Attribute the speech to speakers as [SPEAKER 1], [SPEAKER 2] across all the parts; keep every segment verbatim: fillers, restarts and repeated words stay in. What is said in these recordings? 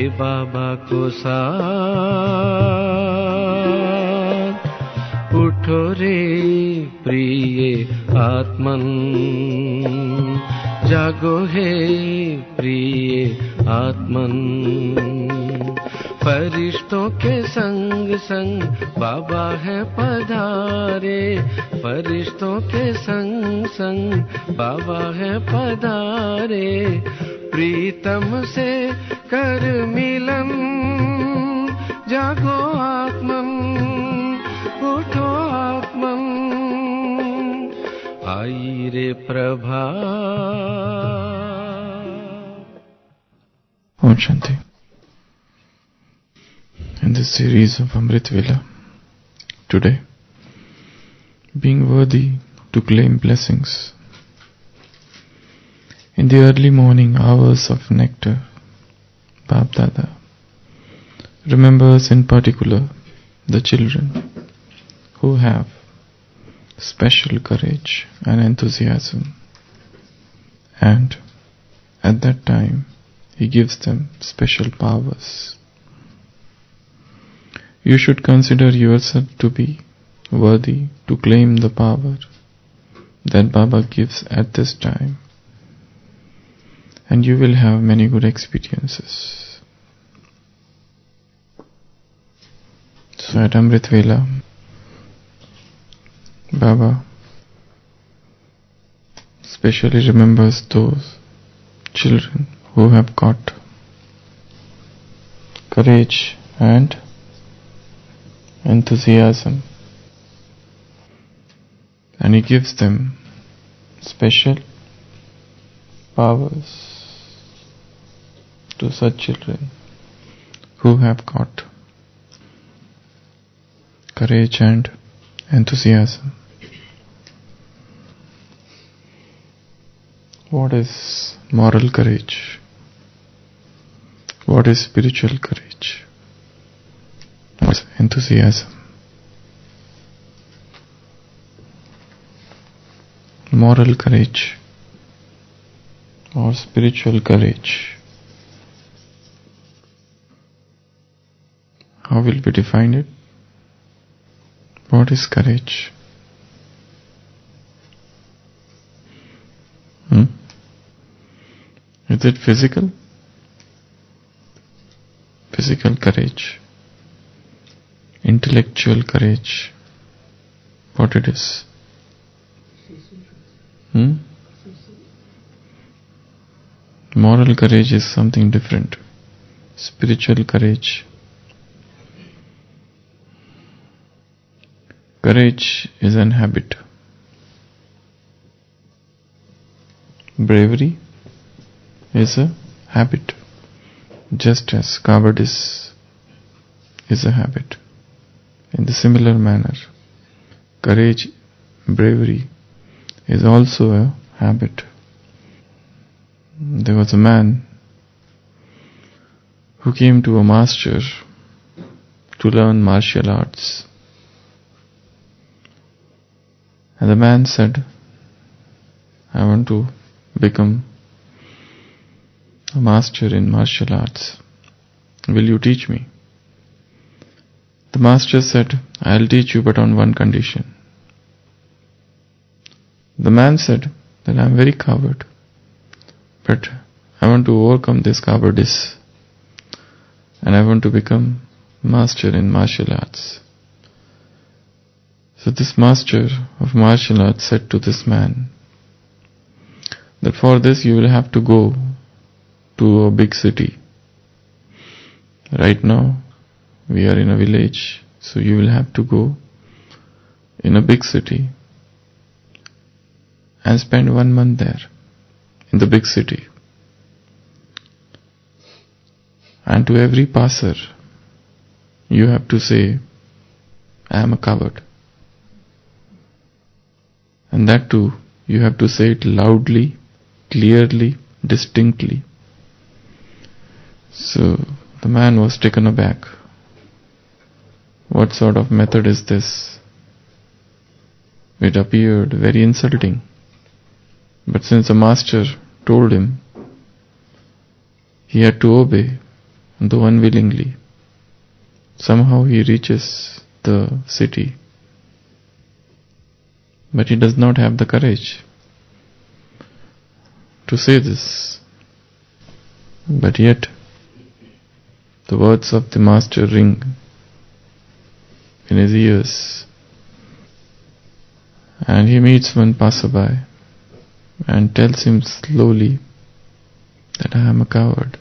[SPEAKER 1] बाबा को साथ, उठो रे प्रिय आत्मन, जागो हे प्रिय आत्मन। फरिश्तों के संग संग बाबा है पधारे, फरिश्तों के संग संग बाबा है पधारे। प्रीतम से कर मिलन, जागो आत्मन, उठो आत्मन, आई रे Prabha.
[SPEAKER 2] Om Shanti. In this series of Amrit Vela, today, being worthy to claim blessings. In the early morning hours of nectar, Bab Dada remembers in particular the children who have special courage and enthusiasm, and at that time he gives them special powers. You should consider yourself to be worthy to claim the power that Baba gives at this time, and you will have many good experiences. So at Amrit Vela, Baba especially remembers those children who have got courage and enthusiasm, and he gives them special powers to such children who have got courage and enthusiasm. What is moral courage? What is spiritual courage? What is enthusiasm? Moral courage or spiritual courage, how will we define it? What is courage? Hmm? Is it physical? Physical courage, intellectual courage, what it is? Hmm? Moral courage is something different. Spiritual courage. Courage is an habit. Bravery is a habit, just as cowardice is a habit. In the similar manner, courage, bravery is also a habit. There was a man who came to a master to learn martial arts. And the man said, I want to become a master in martial arts. Will you teach me? The master said, I'll teach you, but on one condition. The man said that I'm very coward, but I want to overcome this cowardice, and I want to become master in martial arts. So this master of martial arts said to this man that for this you will have to go to a big city. Right now we are in a village, so you will have to go in a big city and spend one month there in the big city. And to every passer you have to say, I am a coward. And that too, you have to say it loudly, clearly, distinctly. So the man was taken aback. What sort of method is this? It appeared very insulting. But since the master told him, he had to obey. though unwillingly. Somehow he reaches the city, but he does not have the courage to say this. But yet, the words of the Master ring in his ears, and he meets one passerby and tells him slowly that I am a coward.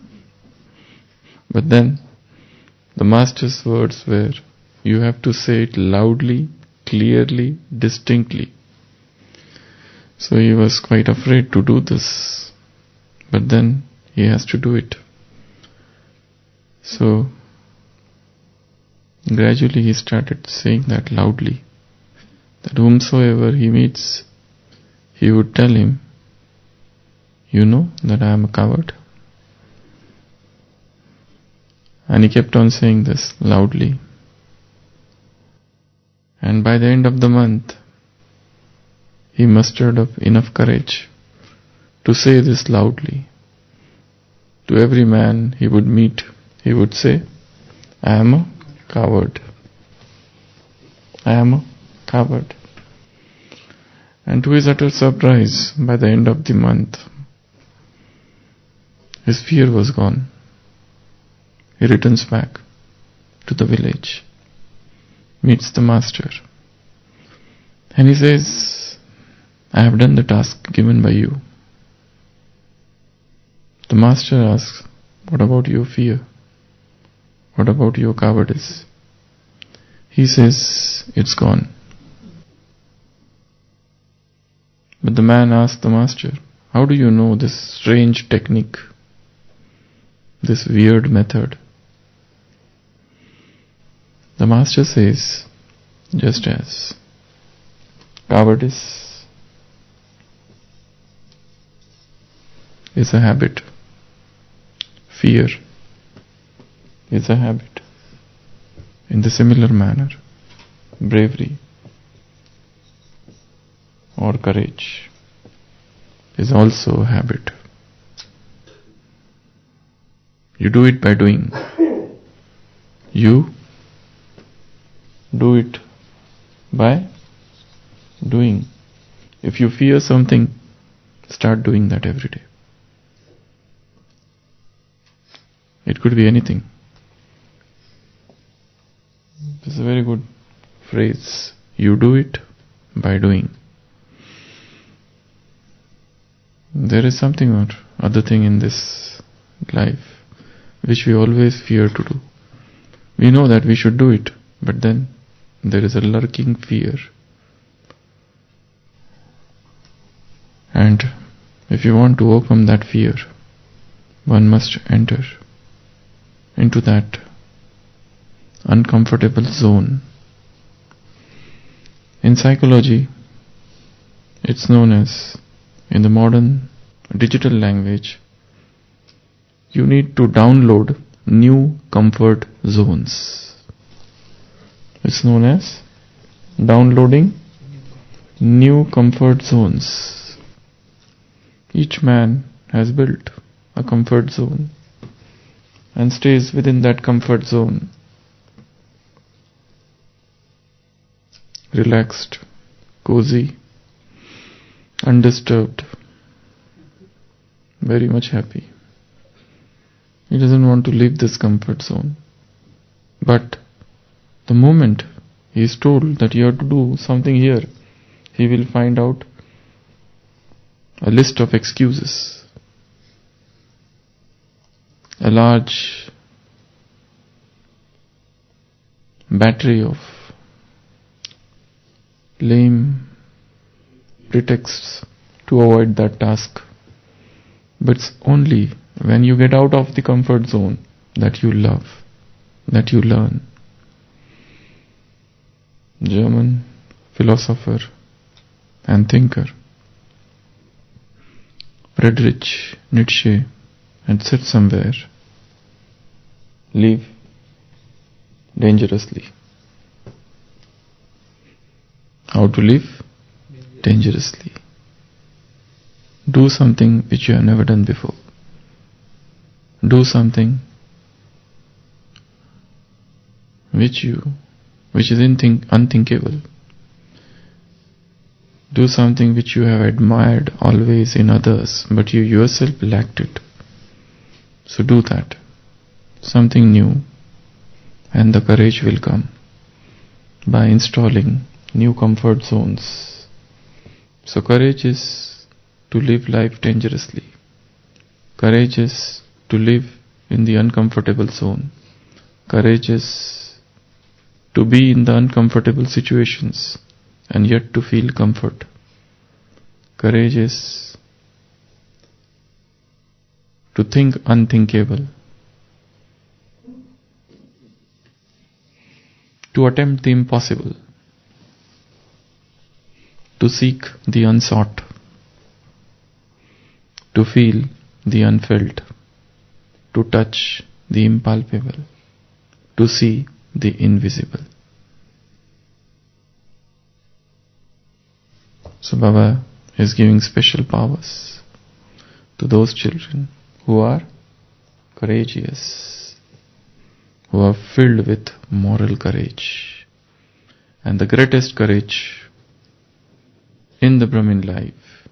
[SPEAKER 2] But then the Master's words were, you have to say it loudly, clearly, distinctly. So he was quite afraid to do this, but then he has to do it. So gradually he started saying that loudly, that whomsoever he meets, he would tell him, you know that I am a coward. And he kept on saying this loudly. And by the end of the month, he mustered up enough courage to say this loudly. To every man he would meet, he would say, I am a coward. I am a coward. And to his utter surprise, by the end of the month, his fear was gone. He returns back to the village, meets the Master, and he says, I have done the task given by you. The Master asks, what about your fear? What about your cowardice? He says, it's gone. But the man asks the Master, how do you know this strange technique, this weird method? The Master says, just as cowardice is a habit, fear is a habit. In the similar manner, bravery or courage is also a habit. You do it by doing. You do it by doing. If you fear something, start doing that every day. It could be anything. This is a very good phrase. You do it by doing. There is something or other thing in this life which we always fear to do. We know that we should do it, but then there is a lurking fear. And if you want to overcome that fear, one must enter into that uncomfortable zone. In psychology, it's known as, in the modern digital language, you need to download new comfort zones. It's known as downloading new comfort zones. Each man has built a comfort zone and stays within that comfort zone, relaxed, cozy, undisturbed, very much happy. He doesn't want to leave this comfort zone. But the moment he is told that you have to do something here, he will find out a list of excuses, a large battery of lame pretexts to avoid that task. But it's only when you get out of the comfort zone that you love, that you learn. German philosopher and thinker Friedrich Nietzsche had said somewhere, live dangerously. How to live? Dangerously. Do something which you have never done before. Do something which you, which is unthink, unthinkable. Do something which you have admired always in others, but you yourself lacked it. So do that. Something new, and the courage will come by installing new comfort zones. So courage is to live life dangerously. Courage is to live in the uncomfortable zone. Courage is to be in the uncomfortable situations and yet to feel comfort. Courage is to think unthinkable, to attempt the impossible, to seek the unsought, to feel the unfelt, to touch the impalpable, to see the invisible. So Baba is giving special powers to those children who are courageous, who are filled with moral courage. And the greatest courage in the Brahmin life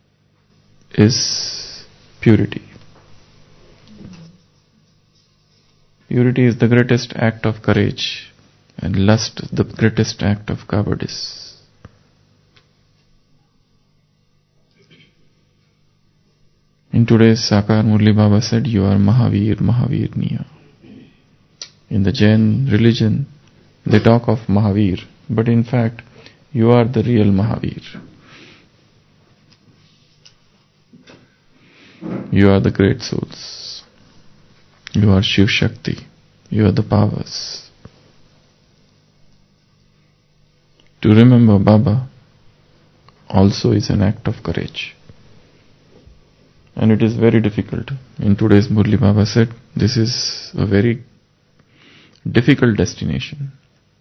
[SPEAKER 2] is purity. Purity is the greatest act of courage, and lust the greatest act of cowardice. In today's Sakar, Murli Baba said, you are Mahavir, Mahavirniya. In the Jain religion, they talk of Mahavir, but in fact, you are the real Mahavir. You are the great souls. You are Shiv Shakti. You are the powers. To remember Baba also is an act of courage. And it is very difficult. In today's Murli Baba said, this is a very difficult destination.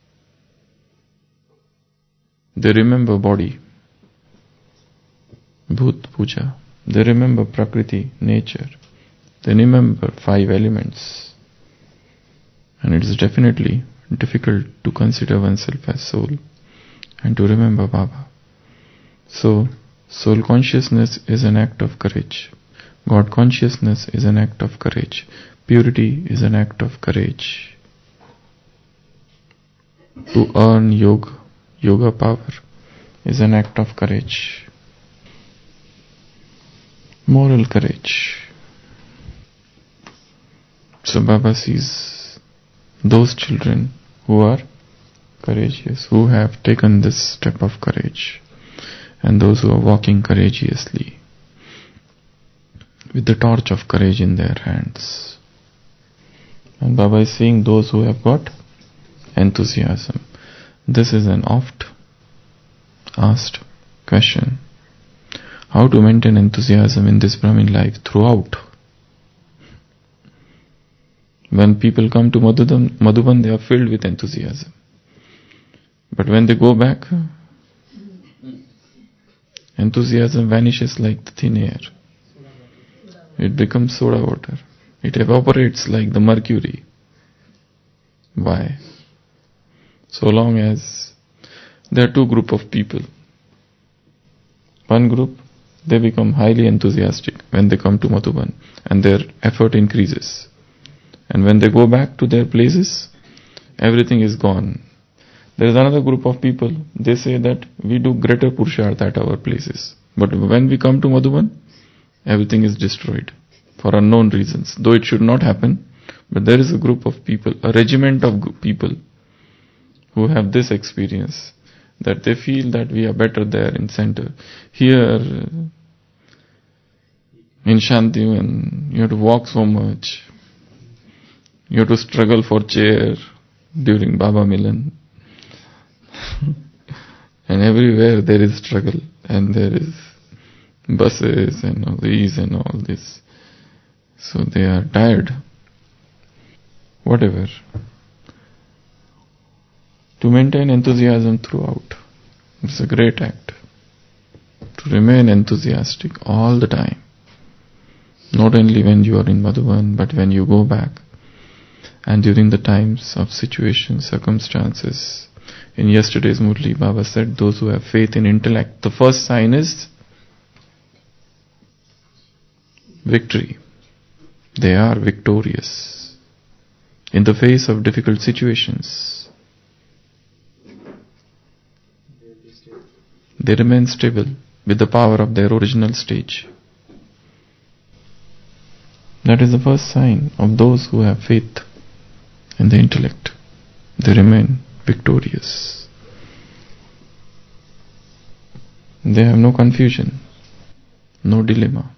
[SPEAKER 2] They remember body, Bhut Puja. They remember Prakriti, nature. They remember five elements. And it is definitely difficult to consider oneself as soul and to remember Baba. So, soul consciousness is an act of courage. God consciousness is an act of courage. Purity is an act of courage. To earn yoga, yoga power is an act of courage. Moral courage. So Baba sees those children who are courageous, who have taken this step of courage, and those who are walking courageously with the torch of courage in their hands. And Baba is seeing those who have got enthusiasm. This is an oft asked question. How to maintain enthusiasm in this Brahmin life throughout? When people come to Madhuban, Madhuban, they are filled with enthusiasm. But when they go back, enthusiasm vanishes like the thin air. It becomes soda water. It evaporates like the mercury. Why? So long as there are two groups of people. One group, they become highly enthusiastic when they come to Madhuban and their effort increases. And when they go back to their places, everything is gone. There is another group of people, they say that we do greater Purushartha at our places. But when we come to Madhuban, everything is destroyed for unknown reasons. Though it should not happen, but there is a group of people, a regiment of people who have this experience, that they feel that we are better there in center. Here in Shantivan, you have to walk so much. You have to struggle for chair during Baba Milan. And everywhere there is struggle, and there is buses and all these and all this. So they are tired. Whatever. To maintain enthusiasm throughout, it's a great act. To remain enthusiastic all the time. Not only when you are in Madhuban, but when you go back. and during the times of situations, circumstances. In yesterday's Murli, Baba said, those who have faith in intellect, the first sign is victory. They are victorious in the face of difficult situations. They remain stable with the power of their original stage. That is the first sign of those who have faith in the intellect. They remain victorious. They have no confusion, no dilemma,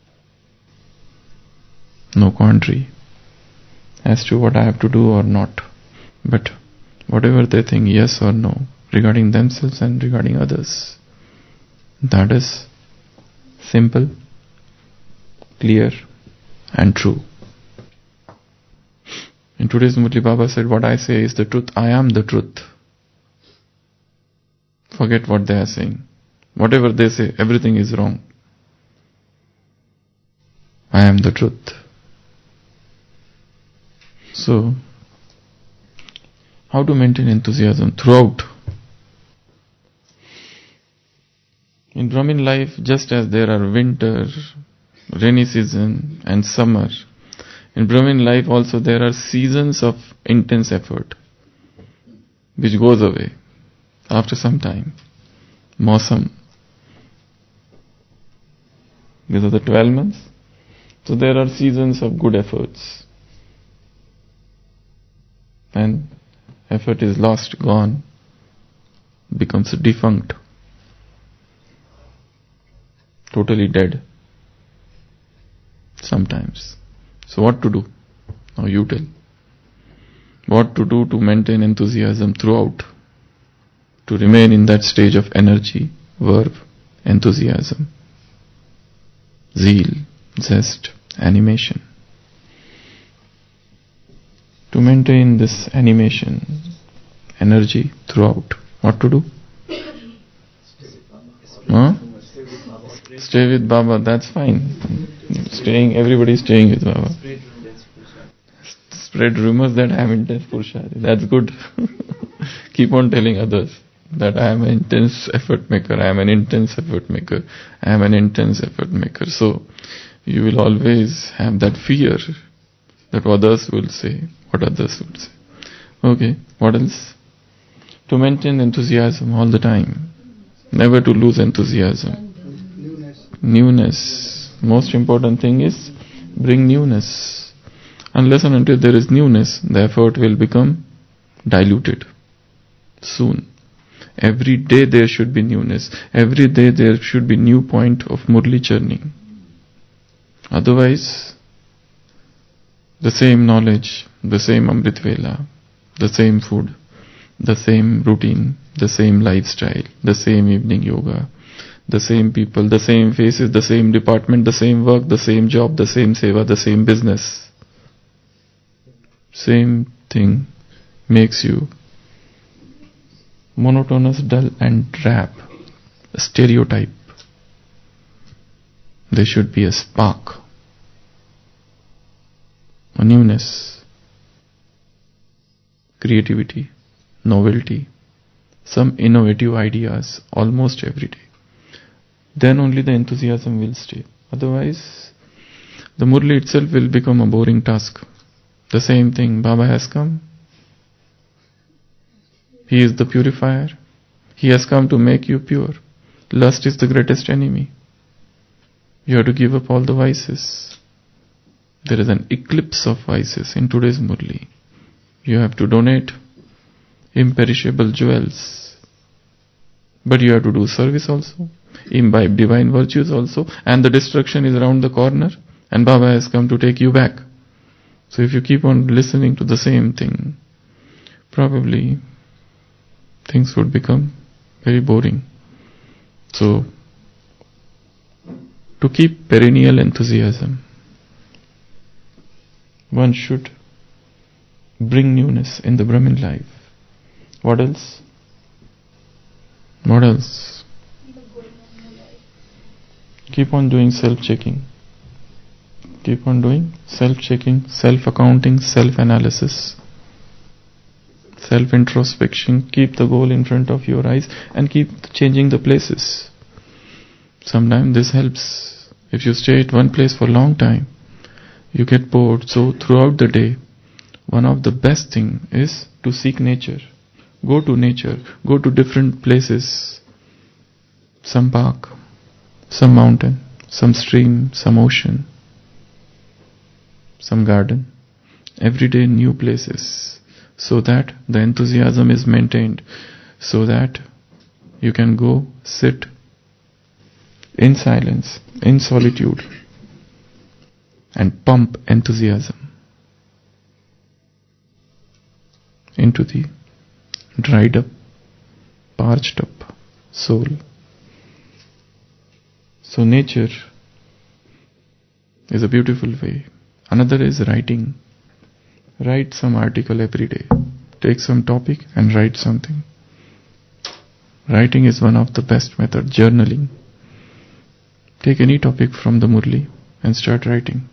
[SPEAKER 2] no quandary as to what I have to do or not. But whatever they think, yes or no, regarding themselves and regarding others, that is simple, clear and true. In today's Murli, Baba said, what I say is the truth. I am the truth. Forget what they are saying. Whatever they say, everything is wrong. I am the truth. So, how to maintain enthusiasm throughout? In Brahmin life, just as there are winter, rainy season and summer, in Brahmin life also there are seasons of intense effort, which goes away after some time. Mausam. These are the twelve months. So there are seasons of good efforts. And effort is lost, gone, becomes defunct, totally dead sometimes. So what to do? Now you tell. What to do to maintain enthusiasm throughout? To remain in that stage of energy, verve, enthusiasm, zeal, zest, animation. To maintain this animation, energy throughout. What to do? Huh? Stay with Baba, that's fine. Staying, everybody is staying with Baba. Spread rumors that I am intense Purushari. That's good. Keep on telling others that I am an intense effort maker, I am an intense effort maker, I am an intense effort maker. So, you will always have that fear that others will say, what others would say. Okay, what else? To maintain enthusiasm all the time. Never to lose enthusiasm. Newness. Newness. Most important thing is bring newness. Unless and until there is newness, the effort will become diluted soon. Every day there should be newness. Every day there should be new point of Murli churning. Otherwise, the same knowledge, the same Amrit Vela, the same food, the same routine, the same lifestyle, the same evening yoga, the same people, the same faces, the same department, the same work, the same job, the same seva, the same business. Same thing makes you monotonous, dull and drab, a stereotype. There should be a spark, a newness, creativity, novelty, some innovative ideas almost every day. Then only the enthusiasm will stay. Otherwise, the Murli itself will become a boring task. The same thing, Baba has come. He is the purifier. He has come to make you pure. Lust is the greatest enemy. You have to give up all the vices. There is an eclipse of vices in today's Murli. You have to donate imperishable jewels. But you have to do service also, imbibe divine virtues also, and the destruction is around the corner, and Baba has come to take you back. So if you keep on listening to the same thing, probably things would become very boring. So, to keep perennial enthusiasm, one should bring newness in the Brahmin life. What else? What else? Keep on doing self-checking. Keep on doing self-checking, self-accounting, self-analysis, self-introspection. Keep the goal in front of your eyes and keep changing the places. Sometimes this helps. If you stay at one place for a long time, you get bored. So throughout the day, one of the best thing is to seek nature. Go to nature. Go to different places. Some park, some mountain, some stream, some ocean, some garden. Every day new places, so that the enthusiasm is maintained, so that you can go sit in silence, in solitude, and pump enthusiasm into the dried up, parched up soul. So nature is a beautiful way. Another is writing. Write some article every day. Take some topic and write something. Writing is one of the best methods. Journaling. Take any topic from the Murli and start writing.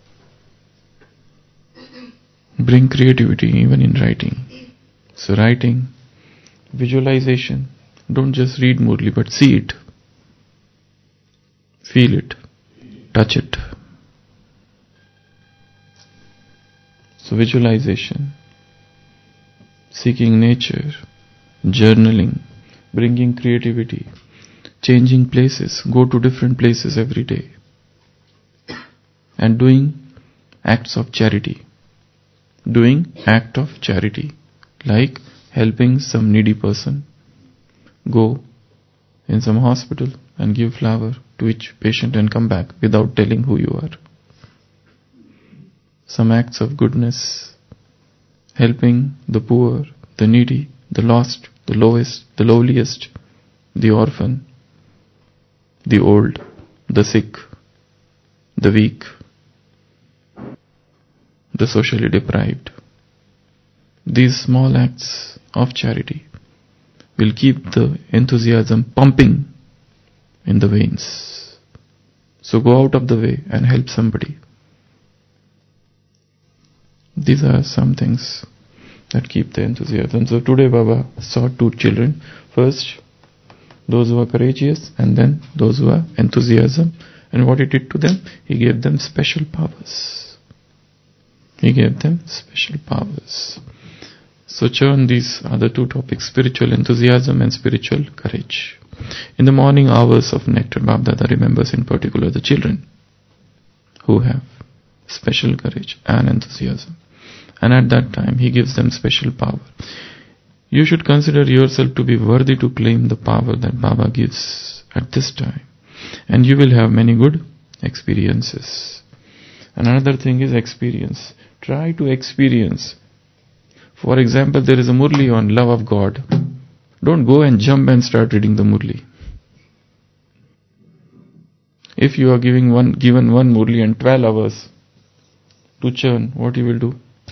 [SPEAKER 2] Bring creativity even in writing. So writing, visualization. Don't just read Murli but see it. Feel it. Touch it. So visualization, seeking nature, journaling, bringing creativity, changing places, go to different places every day, and doing acts of charity. Doing act of charity, like helping some needy person. Go in some hospital and give flower to each patient and come back without telling who you are. Some acts of goodness, helping the poor, the needy, the lost, the lowest, the lowliest, the orphan, the old, the sick, the weak, the socially deprived. These small acts of charity will keep the enthusiasm pumping in the veins. So go out of the way and help somebody. These are some things that keep the enthusiasm. So today Baba saw two children. First, those who are courageous, and then those who are enthusiasm. And what he did to them? He gave them special powers. He gave them special powers. So churn these other two topics, spiritual enthusiasm and spiritual courage. In the morning hours of Nectar, Bab Dada remembers in particular the children who have special courage and enthusiasm. And at that time, he gives them special power. You should consider yourself to be worthy to claim the power that Baba gives at this time. And you will have many good experiences. Another thing is experience. Try to experience. For example, there is a Murli on love of God. Don't go and jump and start reading the Murli. If you are giving one, given one Murli and twelve hours to churn, what you will do?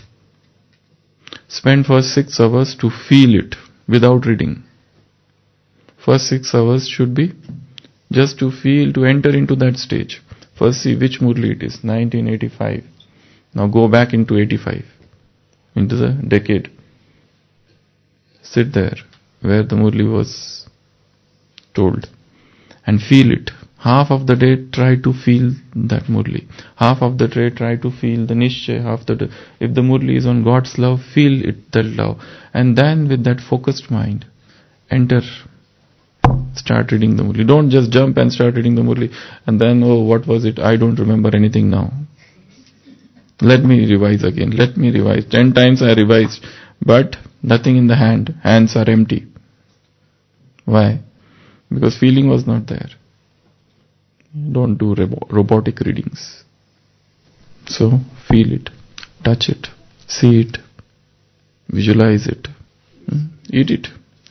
[SPEAKER 2] Spend first six hours to feel it without reading. First six hours should be just to feel, to enter into that stage. First see which Murli it is, nineteen eighty-five. Now go back into eighty-five, into the decade. Sit there where the Murli was told and feel it. Half of the day try to feel that Murli. Half of the day try to feel the Nishchay. Half the day, if the Murli is on God's love, feel it, that love. And then with that focused mind, enter. Start reading the Murli. Don't just jump and start reading the Murli. And then, oh, what was it? I don't remember anything now. Let me revise again. Let me revise. Ten times I revised. But nothing in the hand. Hands are empty. Why? Because feeling was not there. Don't do robo- robotic readings. So, feel it, touch it, see it, visualize it, hmm? Eat it.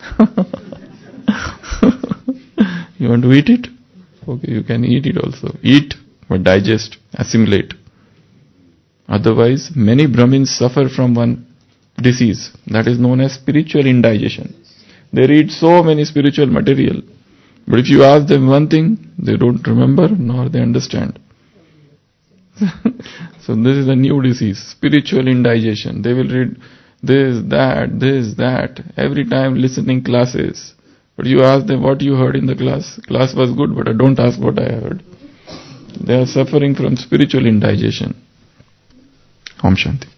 [SPEAKER 2] You want to eat it? Okay, you can eat it also. Eat, but digest, assimilate. Otherwise, many Brahmins suffer from one disease that is known as spiritual indigestion. They read so many spiritual material, but if you ask them one thing, they don't remember nor they understand. So this is a new disease, spiritual indigestion. They will read this, that, this, that, every time listening classes. But you ask them what you heard in the class. Class was good, but I don't ask what I heard. They are suffering from spiritual indigestion. Om Shanti.